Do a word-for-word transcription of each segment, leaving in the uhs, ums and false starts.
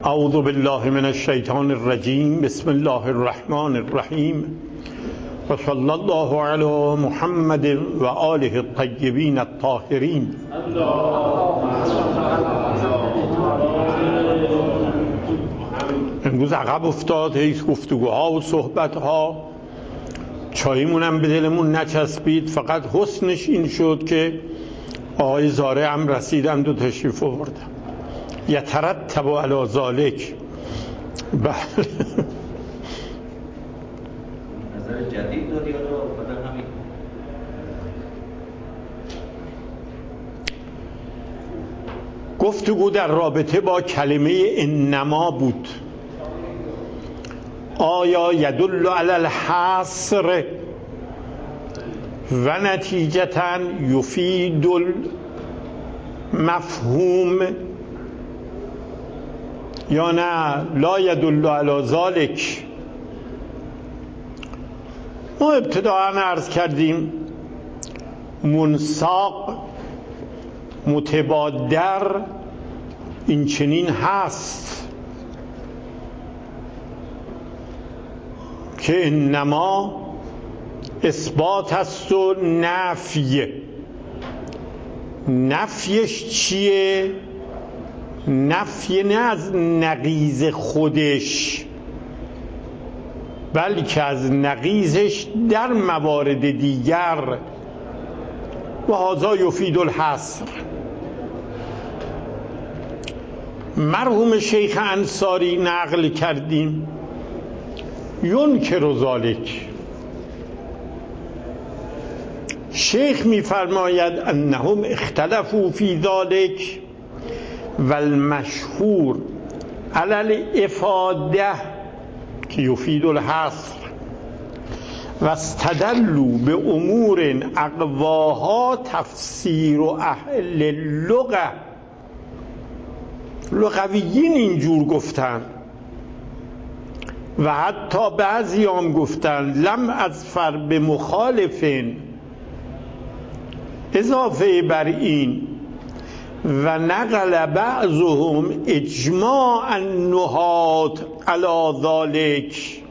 اعوذ بالله من الشیطان الرجیم. بسم الله الرحمن الرحیم و صلی الله علی محمد و آله الطیبین الطاهرین. امروز عقب افتاد، هیچ گفتگوها و صحبتها، چایمون هم به دلمون نچسبید. فقط حسنش این شد که آقای زاره هم رسیدند و تشریف آوردن. یترتب علی ذلک. بله، نظر جدید داری یا خاطر همین؟ گفتگو در رابطه با کلمه انما بود. آیا یدل علی الحصر و نتیجتا یفید المفهوم یا نه لا یدل علی ذلک؟ ما ابتداء عرض کردیم منساق متبادر این چنین هست که انما اثبات است و نفی. نفیش چیه؟ نفی نه از نقیض خودش، بلکه از نقیضش در موارد دیگر. و هذا یفید الحصر. مرحوم شیخ انصاری نقل کردیم ینکر ذلک. شیخ می‌فرماید انهم اختلفوا فی ذلک و المشهور علی الافاده که یفید الحصر و استدلوا به امور اقواها تفسیر اهل اللغه. لغویین اینجور گفتن و حتی بعضی هم گفتن لم اظفر به مخالفین. اضافه بر این و نقل بعضهم اجماع النحاة علی ذلک.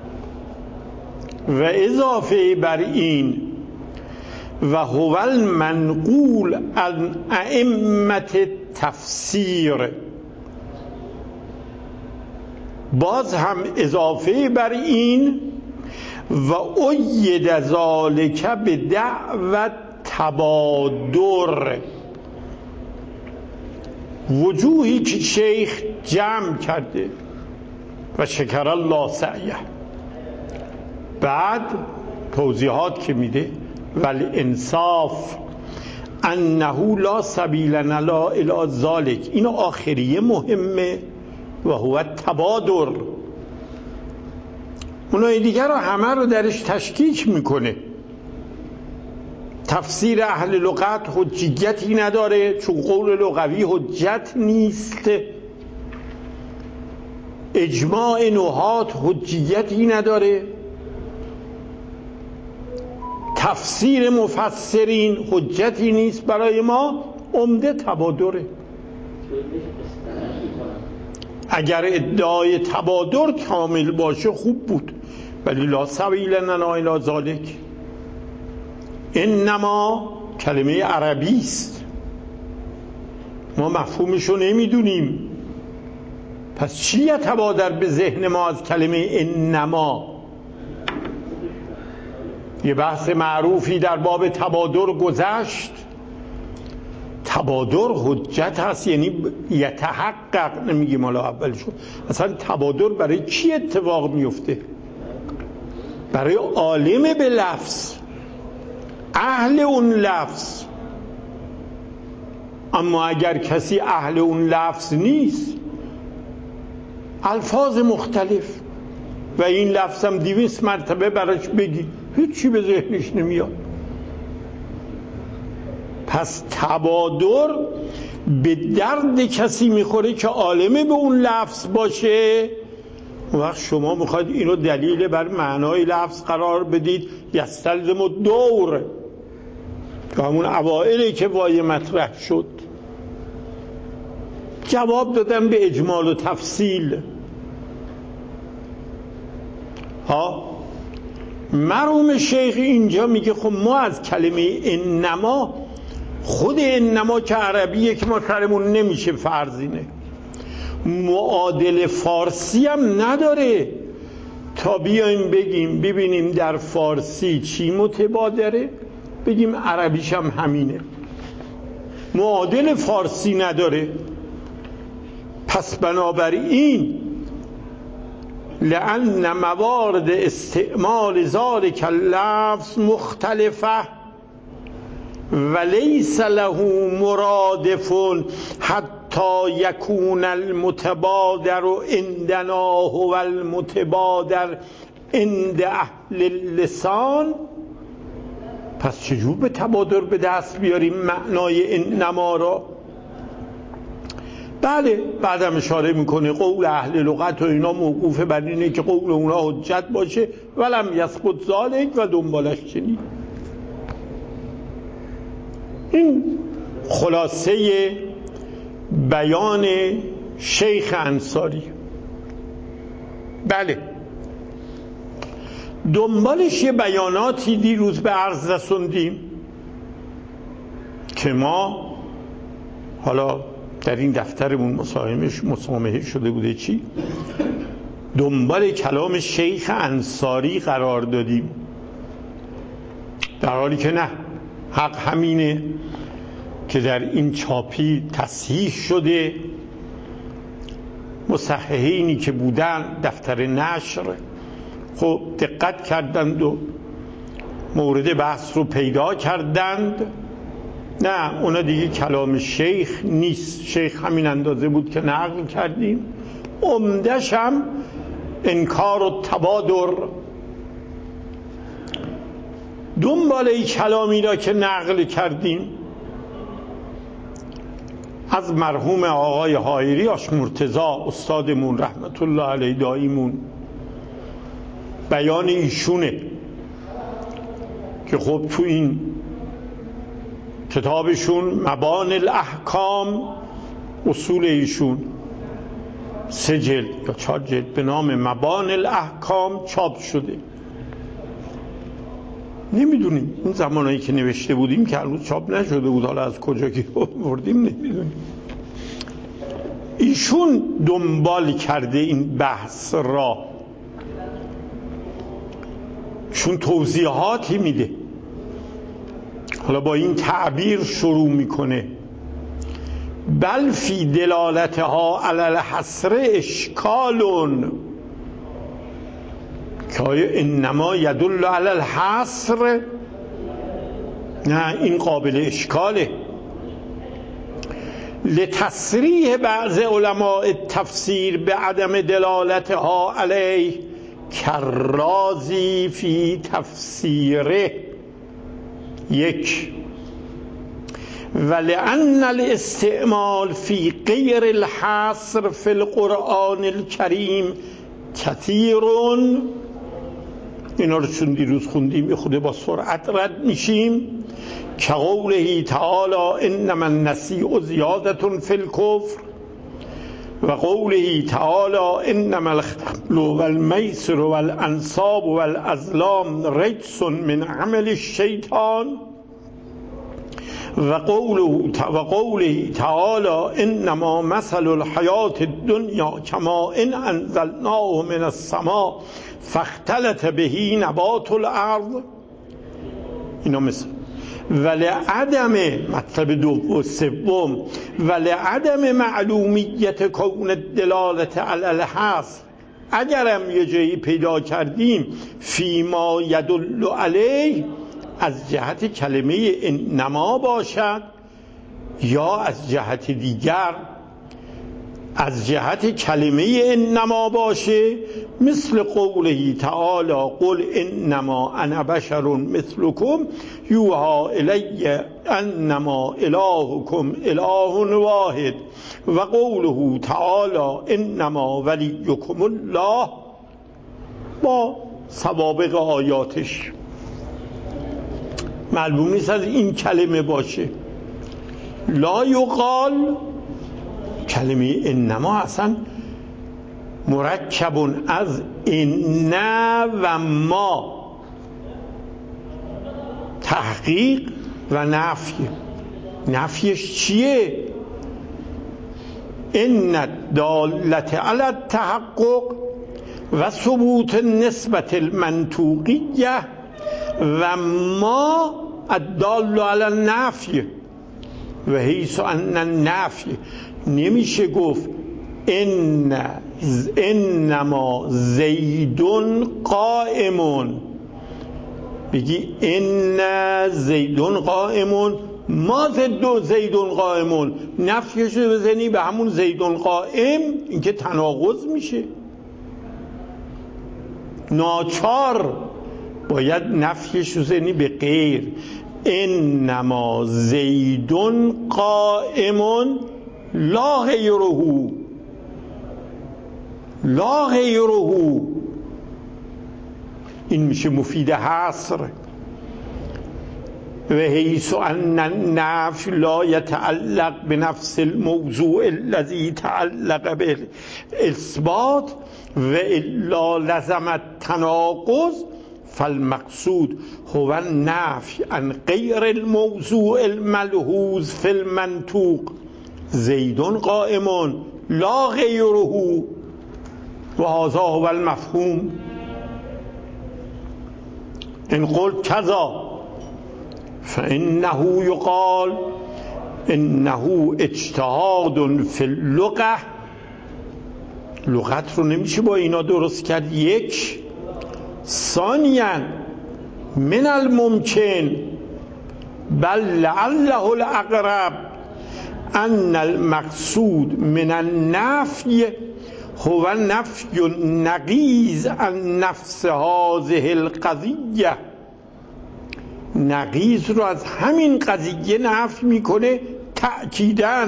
و اضافه بر این و هو المنقول عن ائمة تفسیر. باز هم اضافه بر این و اید ذلک به دعوت تبادر. وجوهی که شیخ جمع کرده و شکر الله سعیه. بعد توضیحات که میده والانصاف انه لا سبیل لنا الی ذلک. این آخریه مهمه و هو التبادر. اونای دیگر رو همه رو درش تشکیک میکنه. تفسیر اهل لغت حجیتی نداره چون قول لغوی حجت نیست. اجماع نحات حجیتی نداره. تفسیر مفسرین حجتی نیست برای ما. عمده تبادره. اگر ادعای تبادر کامل باشه خوب بود، ولی لا سبیل لنا الی ذلک. انما کلمه عربی است، ما مفهومشو نمیدونیم. پس چی یتبادر به ذهن ما از کلمه انما؟ یه بحث معروفی در باب تبادر گذشت. تبادر حجت هست، یعنی یتحقق. نمیگیم حالا اولشو. اصلا تبادر برای چی اتفاق میفته؟ برای عالم به لفظ، اهل اون لفظ. اما اگر کسی اهل اون لفظ نیست، الفاظ مختلف و این لفظ هم دویست مرتبه براش بگی هیچی به ذهنش نمیاد. پس تبادر به درد کسی میخوره که عالمه به اون لفظ باشه. اون وقت شما میخواید اینو دلیل بر معنای لفظ قرار بدید. یستلزم الدور، که همون اوائلی که وای مطرح شد. جواب دادن به اجمال و تفصیل. ها مرحوم شیخ اینجا میگه خب ما از کلمه انما، خود انما که عربیه که ما سرمون نمیشه فرضینه، معادل فارسی هم نداره تا بیایم بگیم ببینیم در فارسی چی متبادره، بگیم عربیش هم همینه. معادل فارسی نداره. پس بنابراین لأن موارد استعمال ذلك اللفظ مختلفه ولیس له مرادف حتی یکون المتبادر عندنا هو المتبادر عند اهل اللسان. پس چجور به تبادر به دست بیاریم معنای انما را؟ بله بعدم اشاره میکنه قول اهل لغت و اینا موقوف بر اینه که قول اونا حجت باشه ولم یثبت ذالک و دنبالش چنین. این خلاصه بیان شیخ انصاری. بله دنبالش یه بیاناتی دیروز به عرض رسوندیم که ما حالا در این دفترمون مساهمش مسامحه شده بوده چی دنبال کلام شیخ انصاری قرار دادیم، در حالی که نه، حق همینه که در این چاپی تصحیح شده، مصححینی که بودن دفتر نشر خب دقت کردند و مورد بحث رو پیدا کردند. نه اونا دیگه کلام شیخ نیست، شیخ همین اندازه بود که نقل کردیم، عمدش هم انکار و تبادر. دنبال این کلامی را که نقل کردیم از مرحوم آقای حایری آش مرتضی استادمون رحمت الله علیه داییمون، بیان ایشونه که خب تو این کتابشون مبانی الاحکام، اصول ایشون سه جلد یا چهار جلد به نام مبانی الاحکام چاپ شده. نمیدونیم اون زمانایی که نوشته بودیم که هنوز چاپ نشده بود، حالا از کجا که بردیم نمیدونیم. ایشون دنبال کرده این بحث را، چون توضیحاتی میده، حالا با این تعبیر شروع میکنه بل فی دلالتها علی الحصر اشکالون، که آیا انما یدل علی الحصر؟ نه این قابل اشکاله. لتصریح بعض علماء التفسیر به عدم دلالتها علیه کرازی فی تفسیره. یک ولأن الاستعمال فی غیر الحصر فی القرآن الکریم کثیرون. اینا رو چون دیروز خوندیم خود با سرعت رد میشیم. که قوله تعالی انما النسیء زیادة فی الکفر و قوله تعالی انما الخمر والمیسر والانصاب والازلام رجس من عمل الشیطان و قوله و قوله تعالی انما مثل الحیات الدنیا کما ان انزلناه من السماء فاختلط به نبات الارض. اینا مثل ولعدم مطلب دو سوم ولعدم معلومیت کون دلالت علی الحصر، اگرم یه جایی پیدا کردیم فیما یدل علیه از جهت کلمه انما باشد یا از جهت دیگر، از جهت کلمه انما باشه، مثل قوله تعالی قل انما انا بشر مثلکم یوحی الی انما الهکم اله واحد و قوله تعالی انما ولیکم الله با سوابق آیاتش. معلوم نیست از این کلمه باشه. لا یقال کلمه انما اصلا مرکب از ان و ما، تحقیق و نفی. نفیش چیه؟ ان دالت علی التحقق و ثبوت نسبت المنطوقیه و ما الدال علی النفی و حیث ان النفی. نمیشه گفت ان انما زیدون قائمون، بگی ان زیدون قائمون ما زد زیدون قائمون، نفیش رو بزنی به همون زیدون قائم، این که تناقض میشه. ناچار باید نفیش رو بزنی به غیر. انما زیدون قائمون لا غیره، لا غیره. این میشه مفید حصر. و حیث ان النفی لا يتعلق بنفس الموضوع الذي تعلق به اثبات و الا لزم التناقض فالمقصود هو النفی عن غیر الموضوع الملحوظ فی المنطوق زیدون قائمون لا غیره و هذا هو المفهوم. ان قلت کذا فانه یقال انه اجتهاد فی اللغة. لغت رو نمیشه با اینا درست کرد. یک. ثانیا من الممکن بل لعله الاقرب ان المقصود من النفی هو نفی نقیض عن نفس هذه القضیه. نقیض رو از همین قضیه نفی میکنه تأکیداً.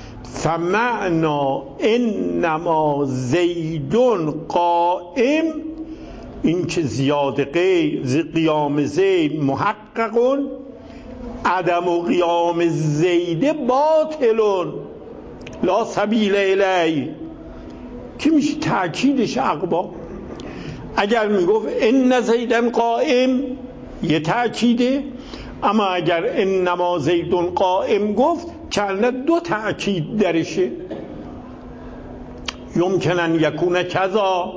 فمعنا انما زیدون قائم، این که زیاد قیام زید محققون، عدم و قیام زید باطلون لا سبیل الیه، که میشه تأکیدش اقوا. اگر میگفت ان زیدن قائم یه تأکیده، اما اگر انما زیدون قائم گفت کنه دو تأکید درشه. یمکنن یکون کذا.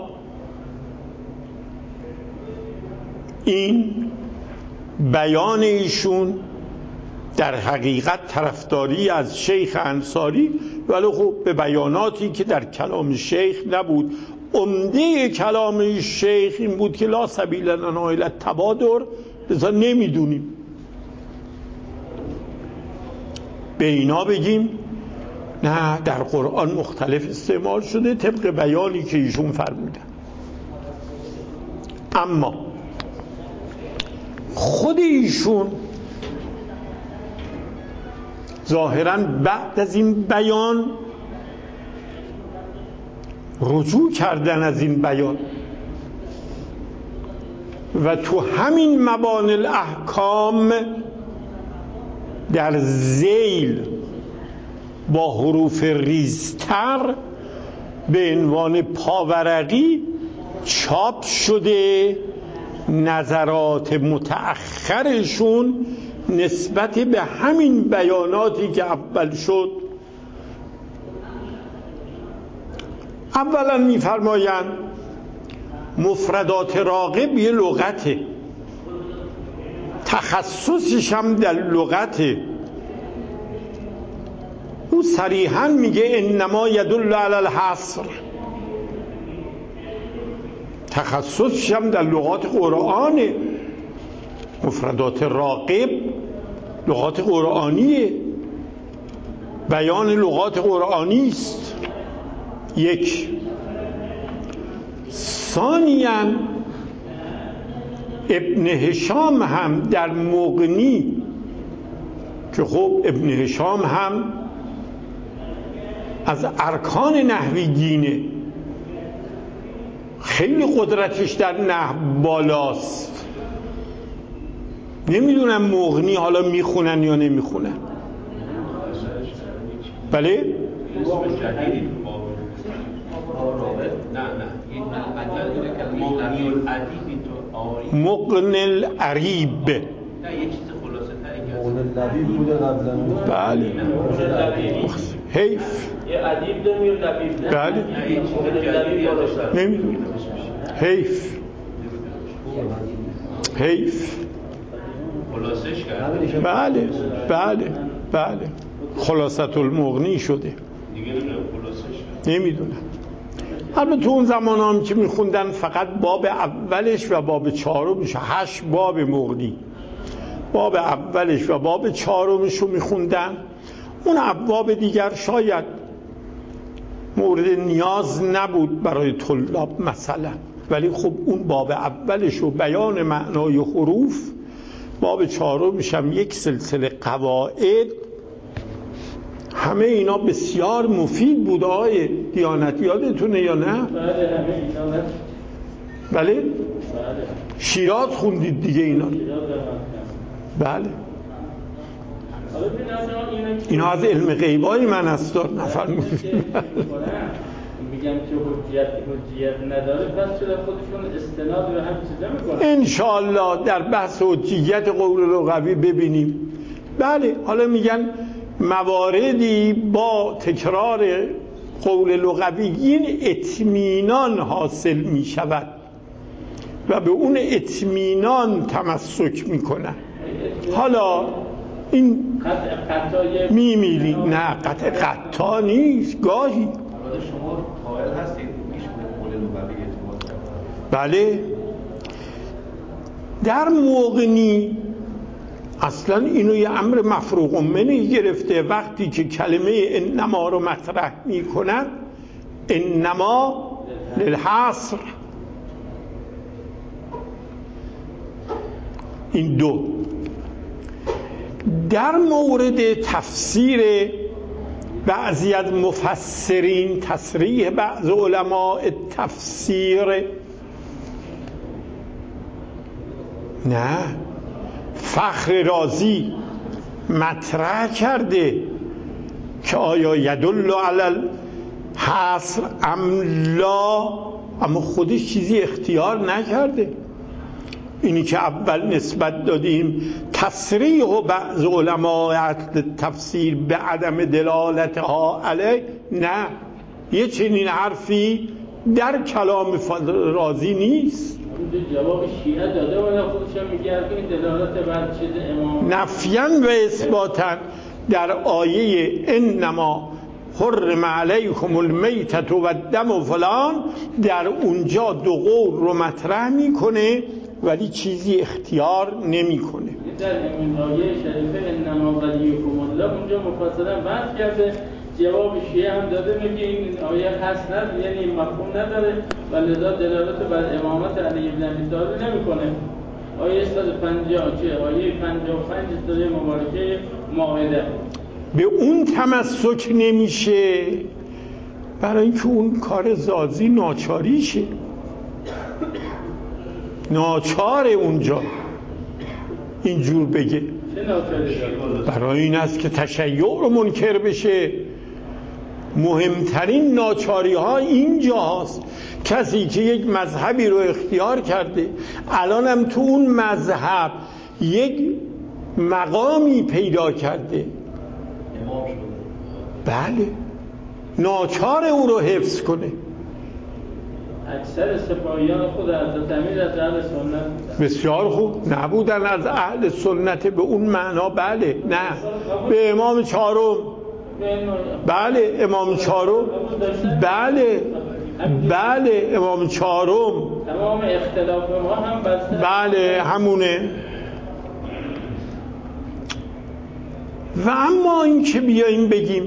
این بیان ایشون در حقیقت طرفداری از شیخ انصاری، ولی خب به بیاناتی که در کلام شیخ نبود. عمده کلام شیخ این بود که لا سبیل لنا الی التبادر، لذا نمیدونیم. به اینا بگیم نه، در قرآن مختلف استعمال شده طبق بیانی که ایشون فرمودن. اما خود ایشون ظاهراً بعد از این بیان رجوع کردن از این بیان و تو همین مبانی الاحکام در ذیل با حروف ریزتر به عنوان پاورقی چاپ شده نظرات متأخرشون نسبت به همین بیاناتی که اول شد. اولا میفرمایند مفردات راغب یه لغته، تخصصش هم در لغته. او صریحا میگه انما یدل علی الحصر، تخصصش هم در لغات قرآنه. مفردات راغب لغات قرآنیه، بیان لغات قرآنی است. یک. ثانیاً ابن هشام هم در مغنی، که خب ابن هشام هم از ارکان نحویینه، خیلی قدرتش در نحو بالاست. نمیدونم مغنی حالا میخونن یا نمیخونن. بله؟ اسم جدیدی تو باب رابط نه نه این مطلب اینه که مغنی العدیبی تو آری مغن العریب نه یه چیز خلاصه تری که مغن لبیب بوده قبلا. بله حیف یه ادیب ده میر لبیب ده بله نه یه چیز جدیدی یادش نمیدونم حیف حیف خلاصش کرده بله بله بله خلاصت المغنی شده دیگه نمیدونم خلاصش کرده نمیدونم. البته اون زمان هم که میخوندن فقط باب اولش و باب چهارمش، هشت باب مغنی، باب اولش و باب چهارمش رو میخوندن. اون ابواب دیگر شاید مورد نیاز نبود برای طلاب مثلا، ولی خب اون باب اولش و بیان معنای حروف، باب چهارمش هم یک سلسله قواعد، همه اینا بسیار مفید بود. آقای دیانت یادتونه یا نه؟ بله همه اینا بله؟ شیراز خوندید دیگه اینا. بله. اینا از علم غیبای من است، نفر میگن میگم که حجیت حجیت نداره، پس چرا خودشون استناد به هم چیزا میکنن؟ انشاءالله در بحث حجیت قول لغوی ببینیم. بله، حالا میگن مواردی با تکرار قول لغوی این اطمینان حاصل میشود و به اون اطمینان تمسک میکنن. حالا این میمیلی نه قطع قطع نیست، گاهی شما قائل هستید میشه به قول لغوی اعتماد کرد؟ بله. در مغنی اصلا اینو یه امر مفروغ منه گرفته. وقتی که کلمه انما رو مطرح میکنن، انما للحصر، این دو. در مورد تفسیر بعضی از مفسرین، تصریح بعض علماء تفسیر، نه، فخر رازی مطرح کرده که آیا یدل علی الحصر ام لا، اما خودش چیزی اختیار نکرده. اینی که اول نسبت دادیم تصریح و بعض علماء تفسیر به عدم دلالتها علیه، نه، یه چنین حرفی در کلام رازی نیست. جواب شیعه داده ولی خودش هم میگه این دلالت بر چیز امام نفیاً و اثباتاً در آیه انما حرم علیکم المیتة و الدم و فلان، در اونجا دو قول رو مطرح میکنه ولی چیزی اختیار نمیکنه. در این آیه شریفه انما ولیکم الله اونجا مفصلا بحث کرده، جواب شیعه هم داده، میگه این آیه هست نه، یعنی مفهوم نداره و لذا دلالت بر امامت علی ابن ابی طالب نمیکنه. آیه صد و پنجاه چه آیه پنجاه و پنج سوره مبارکه مائده به اون تمسک نمیشه برای اینکه اون کار زازی ناچاریشه، ناچاره اونجا اینجور بگه. برای این است که تشیع رو منکر بشه. مهمترین ناچاری ها اینجا هست. کسی که یک مذهبی رو اختیار کرده، الان هم تو اون مذهب یک مقامی پیدا کرده، امام شده، بله، ناچار او رو حفظ کنه. اکثر سپاهیان خود حضرت امیر از اهل سنت بسیار خوب، نبودن از اهل سنت به اون معنا، بله، نه، به امام چهارم، بله، امام چهارم، بله بله امام چهارم، تمام اختلاف ما هم بسته، بله همونه. و اما این که بیاییم بگیم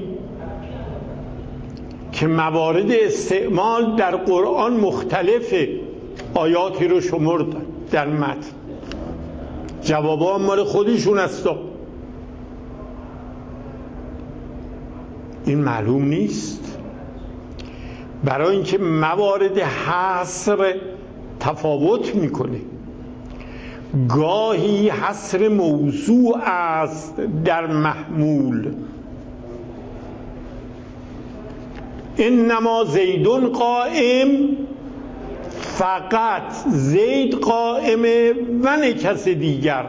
که موارد استعمال در قرآن مختلفه، آیاتی رو شمردن در متن، جوابا مال خودشون است، این معلوم نیست. برای اینکه موارد حصر تفاوت میکنه، گاهی حصر موضوع است در محمول، انما زیدون قائم، فقط زید قائمه و نه کس دیگر.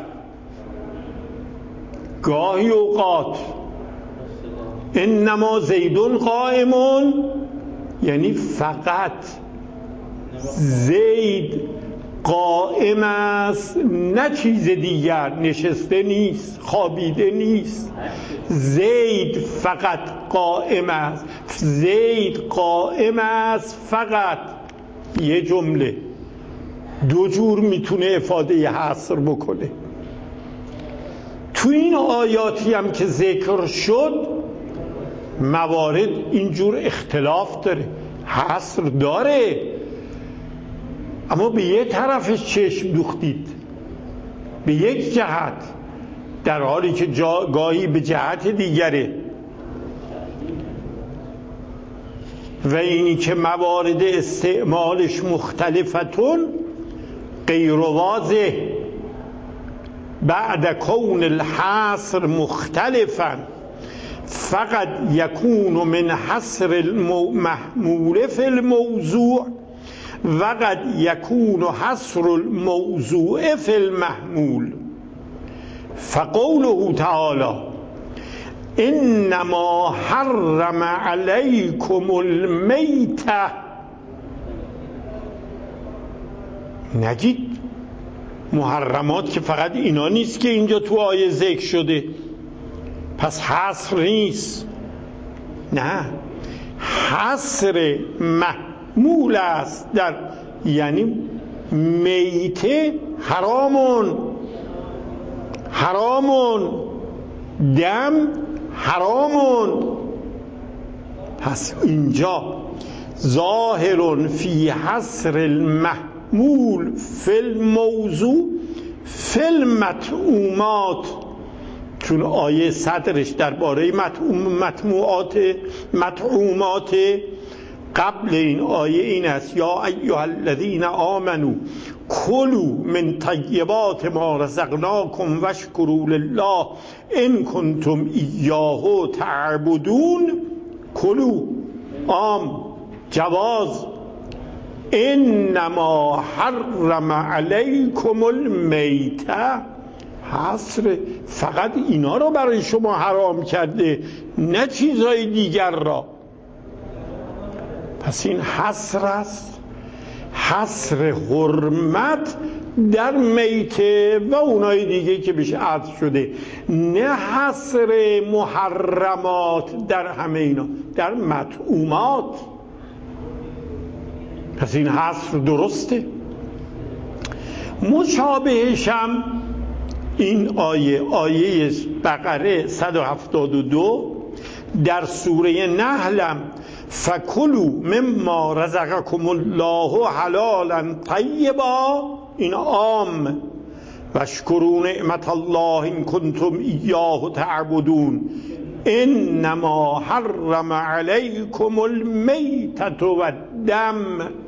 گاهی اوقات انما زیدون قائمون یعنی فقط زید قائم است، نه چیز دیگر، نشسته نیست، خوابیده نیست. زید فقط قائم است، زید قائم است فقط. یه جمله دو جور میتونه افاده حصر بکنه. تو این آیاتی هم که ذکر شد موارد اینجور اختلاف داره، حصر داره، اما به یه طرفش چشم دوختید، به یک جهت، در حالی که جا گاهی به جهت دیگره. و اینی که موارد استعمالش مختلفتون غیر واضح بعد کون الحصر مختلفا فقط یکون من حصر المحمول فی الموضوع و قد یکون حصر الموضوع فی المحمول. فقوله تعالی انما حرم علیکم المیتة، نگید محرمات که فقط اینا نیست که اینجا تو آیه ذکر شده پس حصر نیست، نه، حصر محمول است در، یعنی میته حرامون، حرامون، دم حرامون. پس اینجا ظاهر فی حصر المحمول فی الموضوع فی المطعومات، چون آیه صدرش درباره مطعومات مطعومات قبل این آیه این است یا ایها الذین آمنوا کلوا من طیبات ما رزقناکم واشکروا لله ان کنتم ایاه تعبدون. کلوا عام جواز. انما حرم علیکم المیتة حصر، فقط اینا رو برای شما حرام کرده نه چیزهای دیگر را. پس این حصر است، حصر حرمت در میته و اونای دیگه که بهش عطف شده، نه حصر محرمات در همه اینا، در مطعومات. پس این حصر درسته. مشابهش هم این آیه، آیه بقره صد و هفتاد و دو در سوره نحلم فکلوا مما رزقکم الله حلالا طیبا، این عام، واشکروا نعمت الله ان کنتم ایاه تعبدون. انما حرم علیکم المیتة و الدم.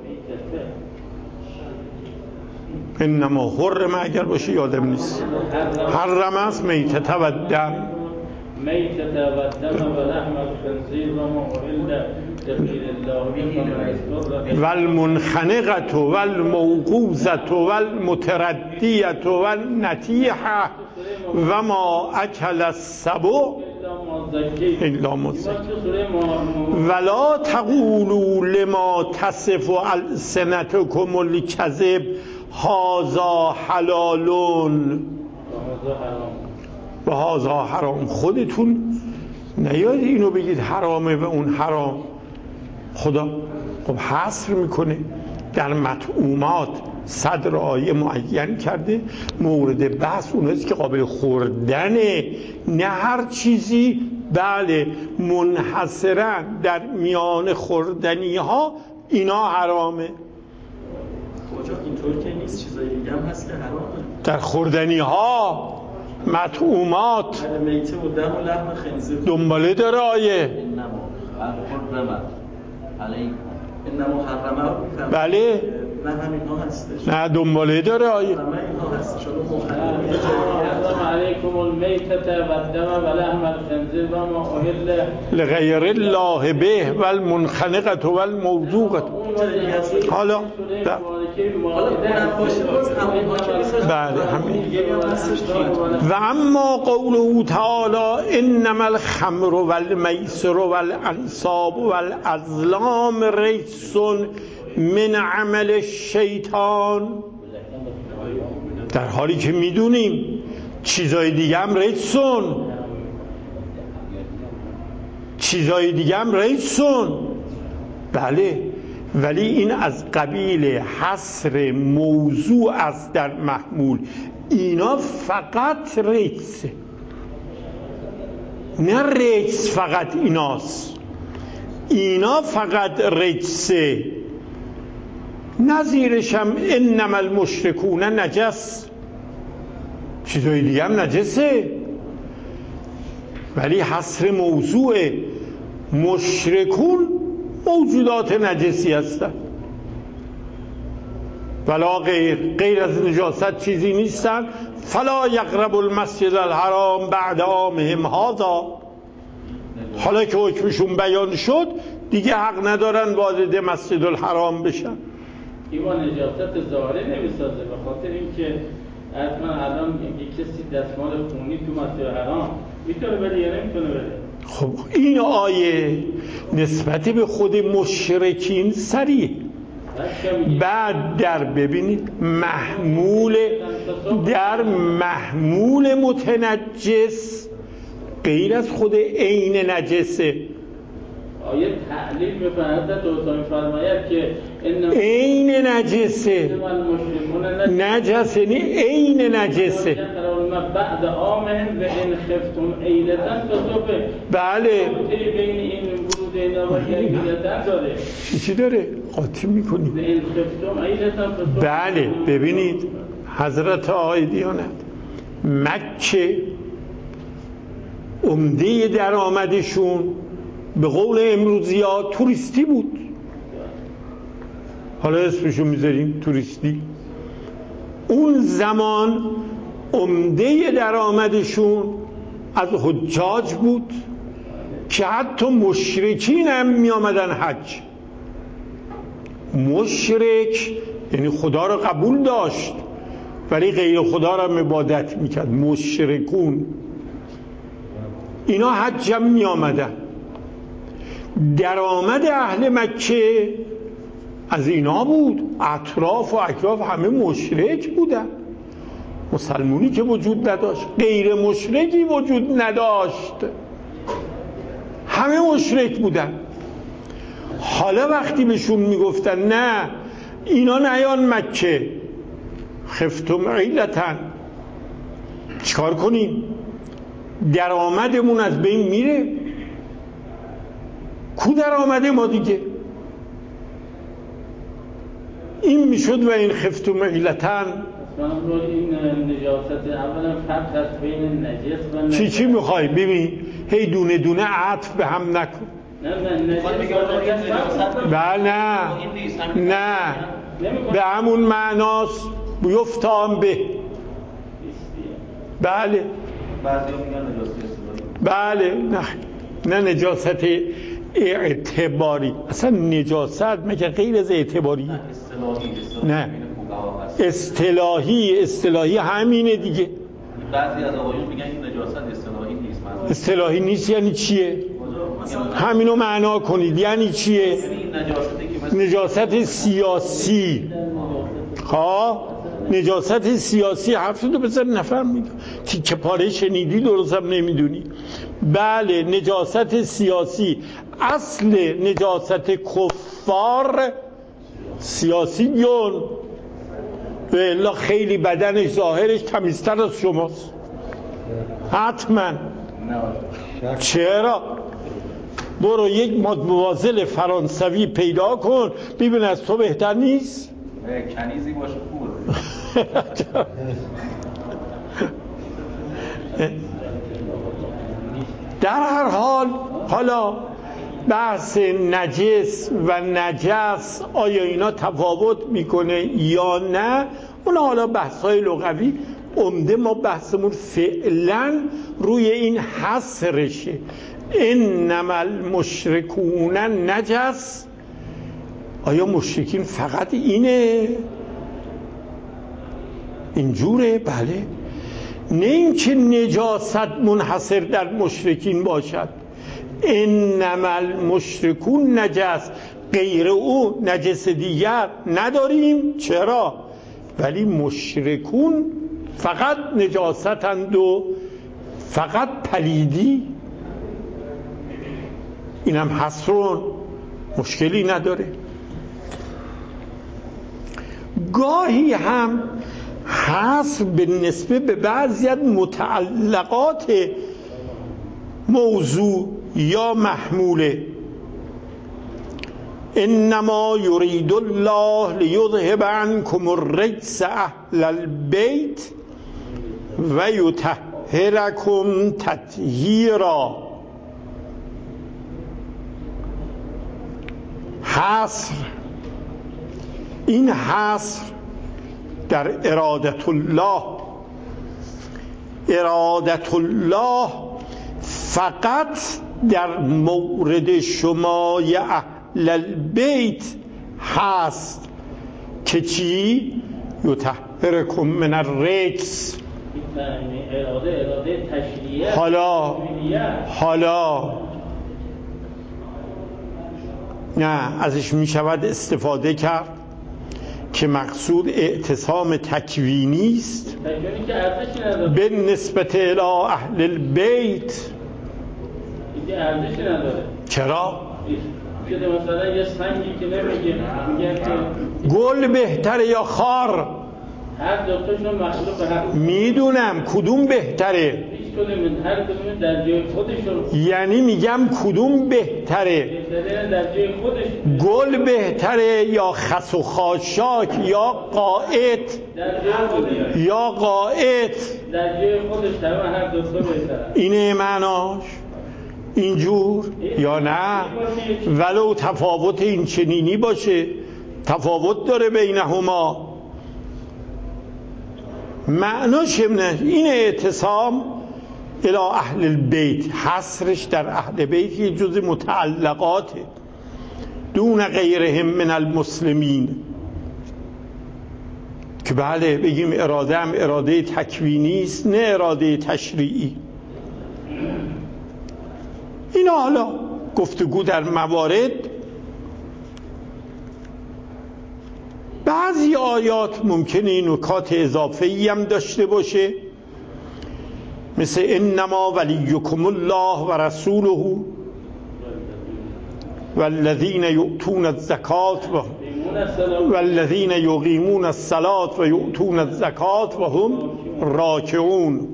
انما حرم اگر باشه یادم نیست، حرم است میتة و الدم، میتة و الدم و لحم الخنزیر و ما اهل لغیر الله به والمنخنقة والموقوذة والمتردية والنتيحة وما أكل السبع إلا ما ذكيتم ولا تقولوا لما تصف ألسنتكم الكذب هذا حلال و هذا حرام. خودتون نیاد اینو بگید حرامه و اون حرام. خدا خب حصر میکنه در مطعومات، صدر آیه معین کرده مورد بحث اوناست که قابل خوردنه، نه هر چیزی. بله منحصرا در میان خوردنی ها اینا حرامه. کجا اینطور که نیست، چیزایی دیگه هم هست که حرامه در خوردنی ها، مطعومات. میته و دم و لحم خنزیر دنباله داره آیه انما حرمت علیکم، انما حرمه. بله نه همینها هستش. نه دنباله داره آیه. نه اینها هستش. شما حرم علیکم المیتة و الدم و لحم الخنزیر و ما اهل لغیر الله به و المنخنقة و الموضوقة. حالا بله همین. و اما قوله تعالی انما الخمر و المیسر و الانصاب و الازلام رجس من عمل الشیطان، در حالی که میدونیم چیزای دیگه هم رجسون، چیزای دیگه هم رجسون، بله، ولی این از قبیل حصر موضوع است در محمول. اینا فقط رجسه، نه رجس فقط ایناست، اینا فقط رجسه. نظیرش هم انما المشرکون نجس، چیزای دیگه هم نجسه، ولی حصر موضوع مشرکون موجودات نجسی هستند، ولا غیر، غیر از نجاست چیزی نیستن. فلا یقرب المسجد الحرام بعد عامهم هذا، حالا که حکمشون بیان شد دیگه حق ندارن وارد مسجد الحرام بشن. ایوان نجاست ظاهره نمیسازه، به خاطر اینکه حتما الان یک کسی دستمال خونی تو مسجد الحرام میتونه بره یا نمیتونه بره؟ خب این آیه نسبت به خود مشرکین صریح. بعد در ببینید محمول، در محمول متنجس غیر از خود عین نجسه. آیه تعلیل می‌فرماید دوستان می‌فرماید که عین نجسه، نجسه نی عین نجسه. بعد آمن و ان خفتم عیلتن فسوف، بله بین این ورود اینا و عیلتن داره، چی داره قاطی می‌کنی؟ و ان خفتم عیلتن فسوف. بله ببینید حضرت آقای دیانت، مکه عمده درآمدشون به قول امروزی ها توریستی بود. حالا اسمشو میذاریم توریستی. اون زمان عمده درآمدشون از حجاج بود که حتی مشرکین هم میامدن حج. مشرک یعنی خدا را قبول داشت ولی غیر خدا را عبادت میکرد. مشرکون اینا حج هم میامدن. درآمد اهل مکه از اینا بود، اطراف و اکراف همه مشرک بودن. مسلمونی که وجود نداشت، غیر مشرکی وجود نداشت، همه مشرک بودن. حالا وقتی بهشون میگفتن نه اینا نیان مکه، خفتم عیلتن، چیکار کنیم؟ درآمدمون از بین میره. کو درآمد ما دیگه؟ این میشد و این خفتم عیلتن. این نجاست اولا فرق است بین نجس و نجس. چی چی میخوای؟ ببین هی دونه دونه عطف به هم نکن. نه نه نجس بله نه نه به همون معناست یفتام به. بله بعضی میگن نجاست اصطلاحی. بله نه نه نجاست اعتباری، اصلا نجاست مگه غیر از اعتباری؟ نه اصطلاحی، اصطلاحی همینه دیگه. بعضی از آقایون میگن این نجاست اصطلاحی نیست. اصطلاحی نیست یعنی چیه؟ همینو معنا کنید یعنی چیه؟ نجاست سیاسی. ها نجاست سیاسی حرفتو بزن نفر میگه تیکه پاره شنیدی درست هم نمیدونی. بله نجاست سیاسی. اصل نجاست کفار سیاسیون و الا خیلی بدنش ظاهرش تمیزتر از شماست حتما. چرا؟ برو یک مدموازل فرانسوی پیدا کن ببین از تو بهتر نیست. کنیزی باشه خوبه. در هر حال حالا بحث نجس و نجس آیا اینا تفاوت میکنه یا نه، اون حالا بحث‌های لغوی. عمده ما بحثمون فعلا روی این حصرشه. انما المشرکون نجس، آیا مشرکین فقط اینه؟ اینجوره؟ بله. نه اینکه نجاست منحصر در مشرکین باشد. انما المشرکون نجس، غیر او نجس دیگر نداریم. چرا؟ ولی مشرکون فقط نجاستند و فقط پلیدی. اینم حصرون، مشکلی نداره. گاهی هم حصر به نسبه به بعضی از متعلقات موضوع یا محموله. انما یرید الله لیذهب عنکم الرجس اهل البیت و یطهرکم تطهیرا. حصر، این حصر در ارادت الله. ارادت الله فقط در مورد شمای اهل البیت هست که چی؟ یطهرکم من الرجس. اراده اراده تشریعیه. حالا حالا نه، ازش می شود استفاده کرد که مقصود اعتصام تکوینی است به نسبت الی اهل البیت. اینکه ارزشی نداره. چرا؟ شده مثلا یه سنگی که نمیگه، میگن که گل بهتره یا خار؟ هر دوتاشون مخلوق هست. میدونم کدوم بهتره، هیچ کدوم، هر کدوم در جای خودشون. یعنی میگم کدوم بهتره، بهتره در جای خودشون. گل بهتره یا خس و خاشاک یا قائط؟ در جای خودش. یا قائط در جای خودش. تمام هر دوتا بهتره. اینه معناش اینجور یا نه؟ ولو تفاوت این چنینی باشه، تفاوت داره بینهما. معناش این اعتصام الی اهل البیت، حصرش در اهل بیت یه جز متعلقاته دون غیرهم من المسلمین. که بله بگیم اراده هم اراده تکوینی است، نه اراده تشریعی. اینا حالا گفتگو در موارد. بعضی آیات ممکنه نکات اضافه‌ای هم داشته باشه، مثل انما ولیکم الله و رسوله والذین یؤتون الزکات و والذین یقیمون الصلاة و یؤتون الزکات و هم راکعون.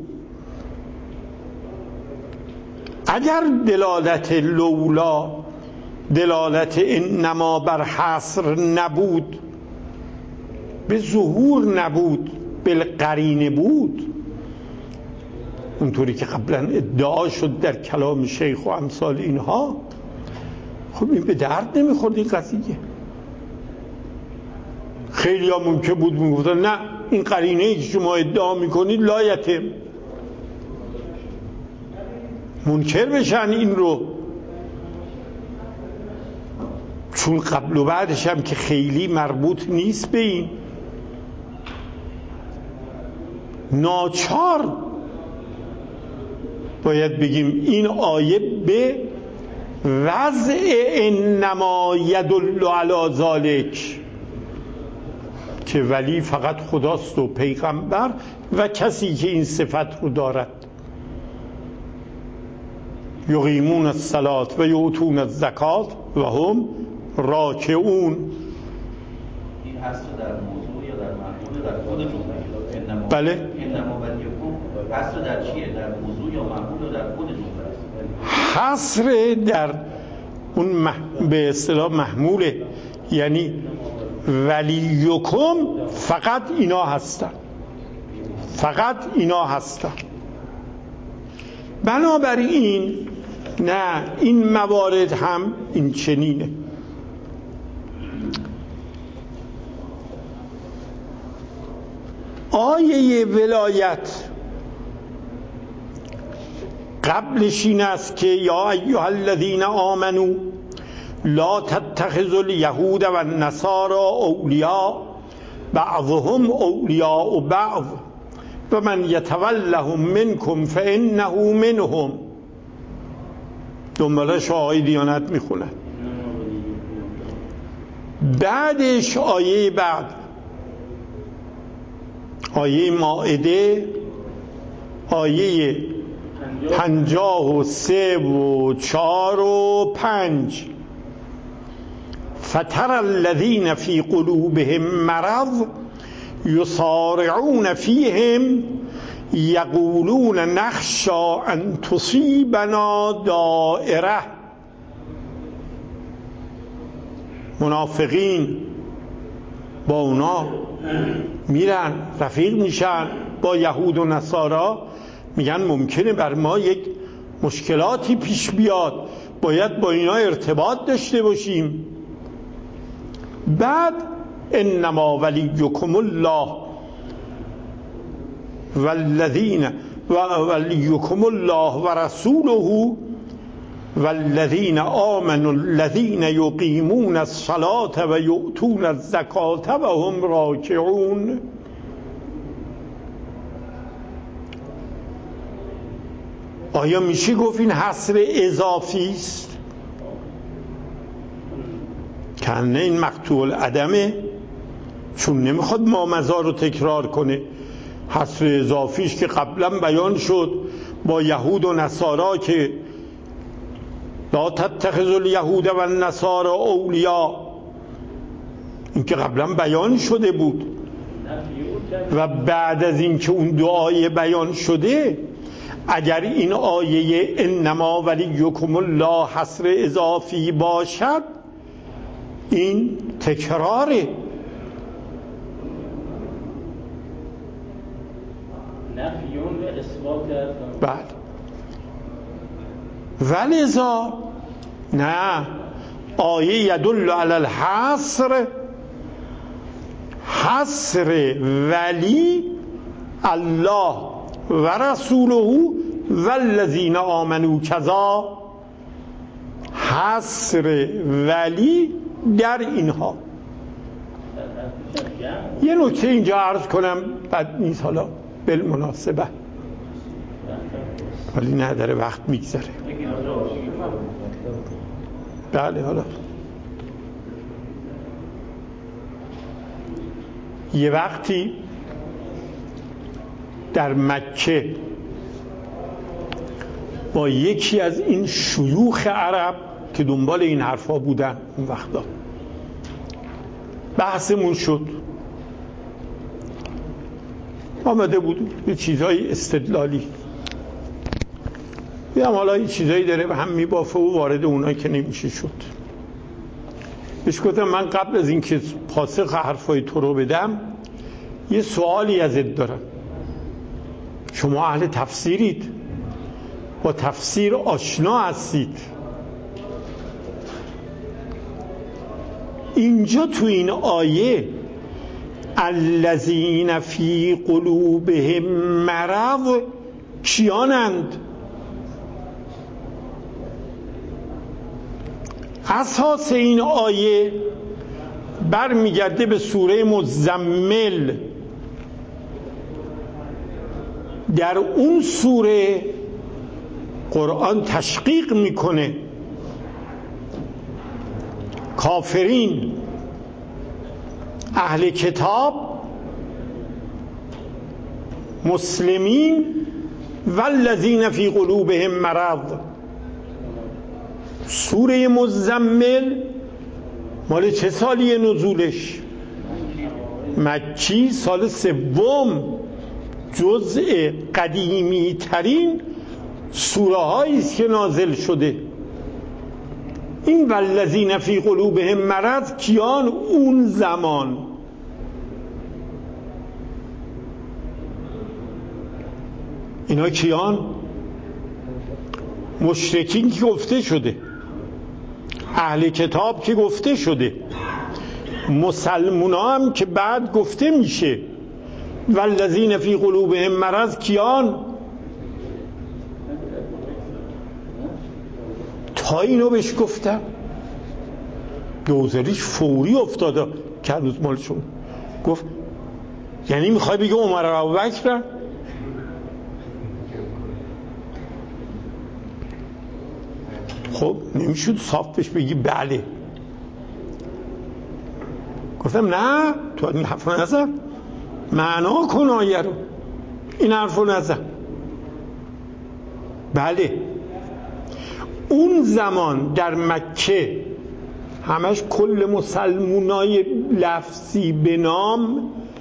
اگر دلالت لولا، دلالت انما بر حصر نبود، به ظهور نبود، بالقرینه بود، اونطوری که قبلا ادعا شد در کلام شیخ و امثال اینها، خب این به درد نمیخورد این قضیه. خیلی ها ممکن بود میگفتن نه این قرینه که شما ادعا میکنید لایتم، منکر بشن این رو، چون قبل و بعدش هم که خیلی مربوط نیست به این. ناچار باید بگیم این آیه به وضع انما یدل علی ذالک، که ولی فقط خداست و پیغمبر و کسی که این صفت رو دارد. یقیمون الصلاة و یؤتون الزکات و هم راکعون. این هست در موضوع یا در مفهوم در خود جمله؟ انما بله. انما ولیکم هست در چیه؟ در موضوع یا مفهوم یا در خود جمله است؟ حصر در اون مح... به اصطلاح محموله، یعنی ولیکم فقط اینا هستن، فقط اینا هستن. بنابراین نه، این موارد هم این چنینه. آیه ولایت قبلش این است که یا ایها الذین آمنوا لا تتخذوا اليهود والنصارى اولیاء بعضهم اولیاء بعض و من یتولهم منکم فانه منهم. دنبالش آیه دیانت میخونن. بعدش آیه بعد آیه مائده آیه پنجاه و سه و چار و پنج فتر الذین فی قلوبهم مرض یصارعون فیهم یقولون نخشی ان تصیبنا دائره. منافقین با اونا میرن رفیق میشن با یهود و نصارا، میگن ممکنه بر ما یک مشکلاتی پیش بیاد، باید با اینا ارتباط داشته باشیم. بعد انما ولیکم الله والذین ولیکم الله و رسوله والذین آمنوا الذین یقیمون الصلاة و یؤتون الزکاة و هم راکعون. آیا میشه گفت این حصر اضافی است؟ کنه این مقطوع العدمه، چون نمیخواد مامضا رو تکرار کنه. حصر اضافیش که قبلا بیان شد با یهود و نصارا که لا تتخذوا الیهود و النصارى اولیاء، این که قبلا بیان شده بود. و بعد از این که اون دعای بیان شده، اگر این آیه انما ولیکم الله حصر اضافی باشد، این تکراره. نفیون و اثبات هستن. بعد ولذا نه، آیه یدل علی الحصر، حصر ولی الله و رسوله والذین آمنوا کذا، حصر ولی در اینها. یه نکته اینجا عرض کنم، بعد نیست حالا بالمناسبه، ولی نداره وقت میگذره. بله، حالا یه وقتی در مکه با یکی از این شیوخ عرب که دنبال این حرفا بودن اون وقتا بحثمون شد، آمده بود به چیزهای استدلالی، یه هم حالا این چیزایی داره به هم میبافه و وارد اونایی که نمیشه شد. بهش گفتم من قبل از این که پاسخ حرفای تو رو بدم یه سوالی ازت دارم. شما اهل تفسیرید، با تفسیر آشنا هستید. اینجا تو این آیه الذین فی قلوبهم مرض کیانند؟ اساس این آیه برمیگرده به سوره مزمل. در اون سوره قرآن تشقیق میکنه کافرین، اهل کتاب، مسلمین والذین فی قلوبهم مرض. سوره مزمل مال چه سالیه نزولش؟ مکی، سال سوم، جزء قدیمی ترین سوره هایی است که نازل شده. این والذین فی قلوبهم مرض کیان؟ اون زمان اینا کیان؟ مشرکین که گفته شده، اهل کتاب که گفته شده، مسلمونا هم که بعد گفته میشه والذین فی قلوبهم مرض کیان؟ تا اینو بهش گفتم دوزاریش فوری افتاده که هنوز مالشون گفت یعنی میخوای بگه عمر و ابوبکر؟ خب نمیشود صاف بهش بگی بله. گفتم نه تو این حرف رو نزن، معنا کن آیه رو، این حرف رو نزن. بله اون زمان در مکه همش کل مسلمونای لفظی به نام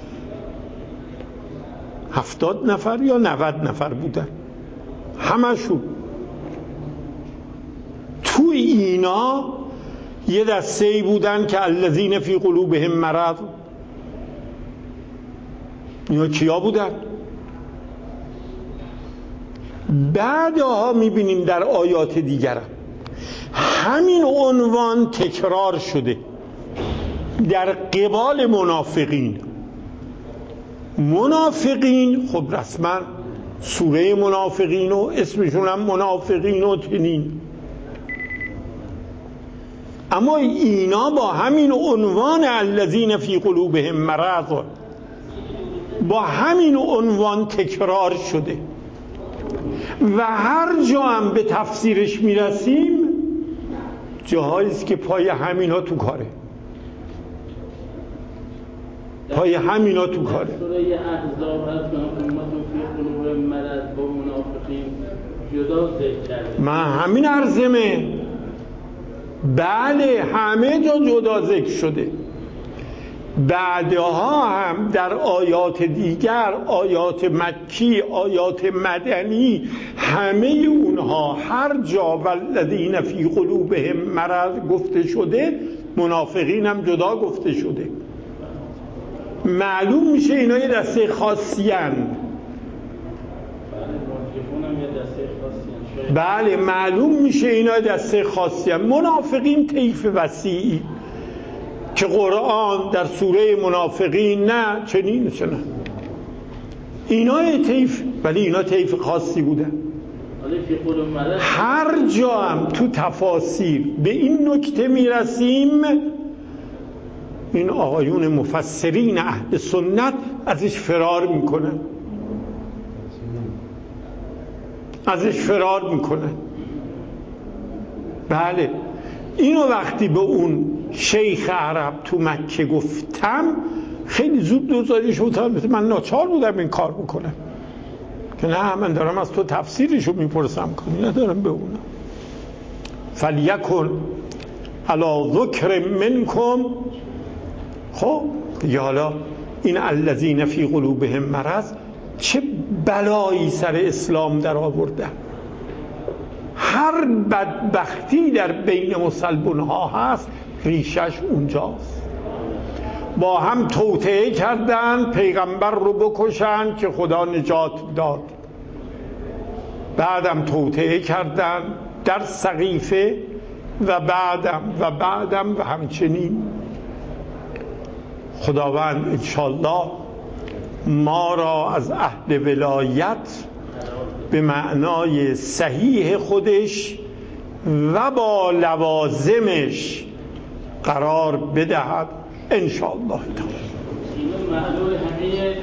هفتاد نفر یا نود نفر بودن، همشون. تو اینا یه دسته بودن که الذین فی قلوبهم مرض. اینا کیا بودن؟ بعدها میبینیم در آیات دیگر همین عنوان تکرار شده در قبال منافقین. منافقین خب رسما سوره منافقین و اسمشون هم منافقین و تنین، اما اینا با همین عنوان الذین فی قلوبهم مرض با همین عنوان تکرار شده و هر جا هم به تفسیرش میرسیم جاهاییست که پای همینا تو کاره، پای همینا تو کاره. سوره احزاب هست که امتون فی قلوبهم مرض با منافقین جدا ذکر کرده. من همین عرضمه بله همه جا جدا ذکر شده. بعدها هم در آیات دیگر، آیات مکی، آیات مدنی، همه اونها هر جا والذین فی قلوبهم مرض گفته شده منافقین هم جدا گفته شده. معلوم میشه اینا یه دسته خاصی هستند. بله معلوم میشه اینا دسته خاصی هستند. منافقین طیف وسیعی که قرآن در سوره منافقین نه چنین چنین اینا طیف، ولی اینا طیف خاصی بودن. هر جا هم تو تفاسیر به این نکته میرسیم این آقایون مفسرین اهل سنت ازش فرار میکنن ازش فرار میکنن بله اینو وقتی به اون شیخ عرب تو مکه گفتم خیلی زود دوزاری شد، من ناچار بودم این کار بکنم که نه من دارم از تو تفسیرشو میپرسم کنی ندارم به اونم. فلیکن علی ذکر منکم. خب دیگه حالا این الذین فی قلوبهم مرض چه بلایی سر اسلام در آورده. هر بدبختی در بین مسلمان ها هست ریشش اونجاست. با هم توطئه کردن پیغمبر رو بکشن که خدا نجات داد، بعدم توطئه کردن در سقیفه و بعدم و بعدم و همچنین. خداوند انشالله ما را از عهد ولایت به معنای صحیح خودش و با لوازمش قرار بدهد انشاءالله.